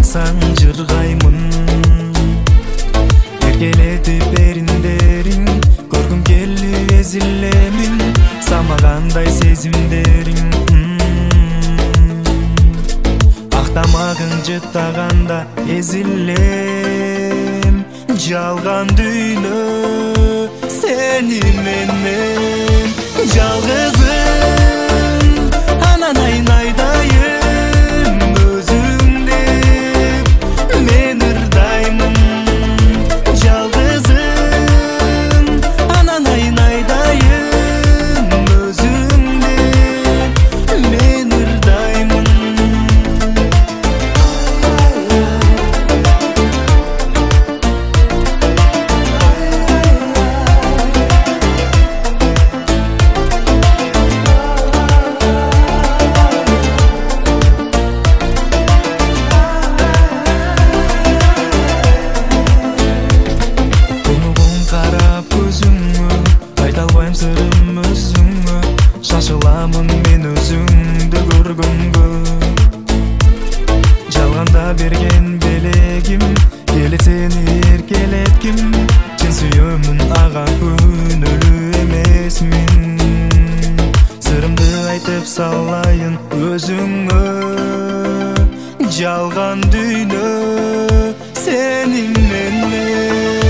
алсаң жыргаймын. Эркелетип эриндериң көргүм келип эзилемин, самагандай сезимдериң. Актамагың жыттаганда эзилем, жалган дүйнө сени менен. Жалгызым анан айнайдайым өзүңдү мен ырдаймын. Жалгызым анан айнайдайым өзүңдү мен ырдаймын. Сырым өзүңө шашыламын мен өзүңдү көргөнгө. Жалганда берген белегим келет сени эркелетким. Чын сүйөмүн ага күнөөлүү эмесмин. Сырымды айтып салайын өзүңө, жалган дүйнө сени менен.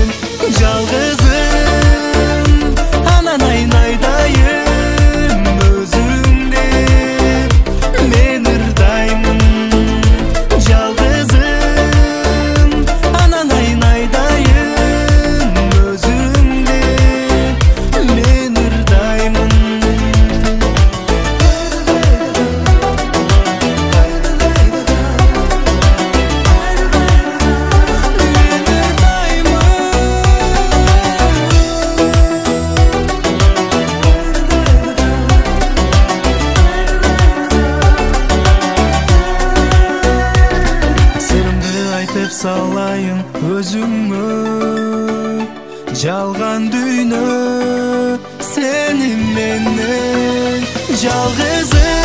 Жалгызым анан айнайдайым өзүңдү мен ырдаймын. Жалгызым анан айнайдайым өзүңдү мен ырдаймын. Айтып салайын өзүңө, жалган дүйнө сени менен. Жалгызым